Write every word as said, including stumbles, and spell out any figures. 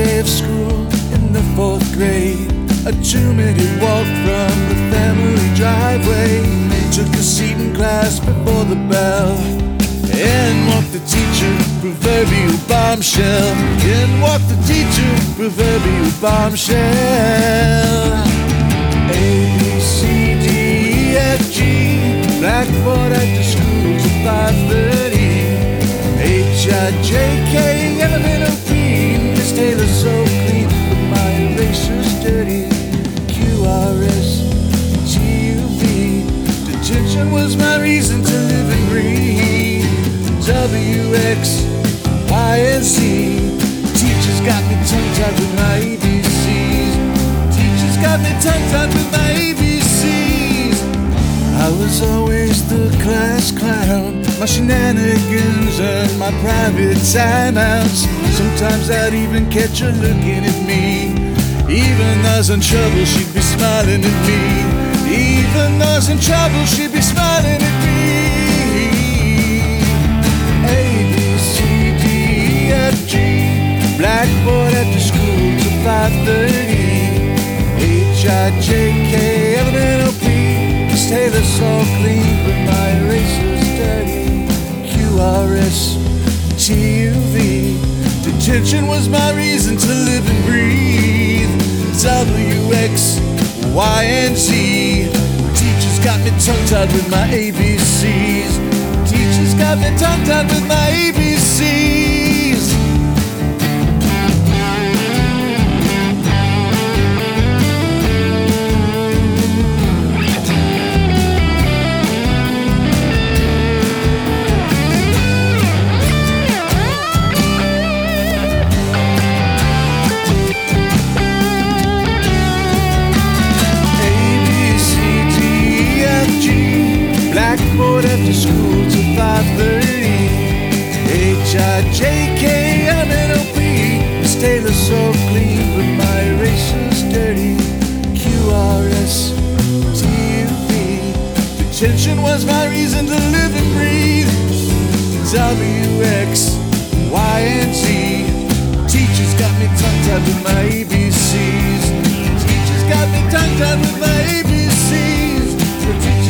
day of school in the fourth grade, a two-minute walk from the family driveway. Took a seat in class before the bell. In walked the teacher, proverbial bombshell. In walked the teacher, proverbial bombshell. A, B, C, D, E, F, G. Blackboard at the school till five thirty. H, I, J, K, L, M, N, O, P. Miss Taylor so clean, but my eraser's dirty. Q, R, S, T, U, V. Detention was my reason to live and breathe. W, X, Y, and Z. Teachers got me tongue-tied with my A B Cs. Teachers got me tongue-tied with my A B Cs. I was always the class clown. My shenanigans earned my private timeouts. Sometimes I'd even catch her looking at me. Even though I was in trouble, she'd be smiling at me. Even though I was in trouble, she'd be smiling at me. Blackboard at the school till five thirty. H, I, J, K, L, M, N, O, P. Miss Taylor so clean, but my eraser's dirty. Q, R, S, T, U, V. Detention was my reason to live and breathe. W, X, Y, and Z. Teachers got me tongue-tied with my A B Cs. Teachers got me tongue-tied with my A B Cs. Blackboard after school till five thirty. H, I, J, K, L, M, N, O, P. Miss Taylor so clean, but my eraser's dirty. Q, R, S, T, U, V. Detention was my reason to live and breathe. W, X, Y, and Z. Teachers got me tongue-tied with my A B Cs. Teachers got me tongue-tied with my A B Cs.